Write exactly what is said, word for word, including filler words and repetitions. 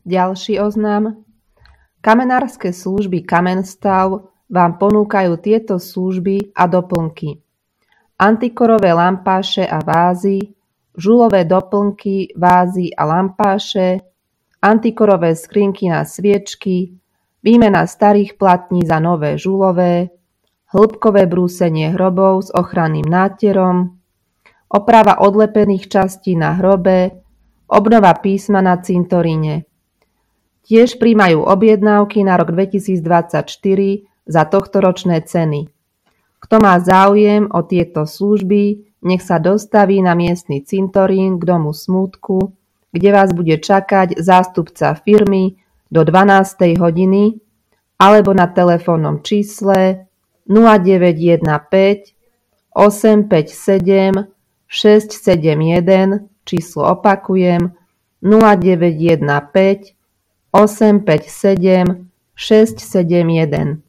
Ďalší oznam. Kamenárske služby Kamenstav vám ponúkajú tieto služby a doplnky. Antikorové lampáše a vázy, žulové doplnky, vázy a lampáše, antikorové skrinky na sviečky, výmena starých platní za nové žulové, hĺbkové brúsenie hrobov s ochranným nátierom, oprava odlepených častí na hrobe, obnova písma na cintoríne. Tiež prijímajú objednávky na rok dvetisícdvadsaťštyri za tohtoročné ceny. Kto má záujem o tieto služby, nech sa dostaví na miestny cintorín k domu smútku, kde vás bude čakať zástupca firmy do dvanástej hodiny alebo na telefónnom čísle nula deväť jeden päť osem päť sedem šesť sedem jeden, číslo opakujem nula deväť jeden päť osem päť sedem šesť sedem jeden.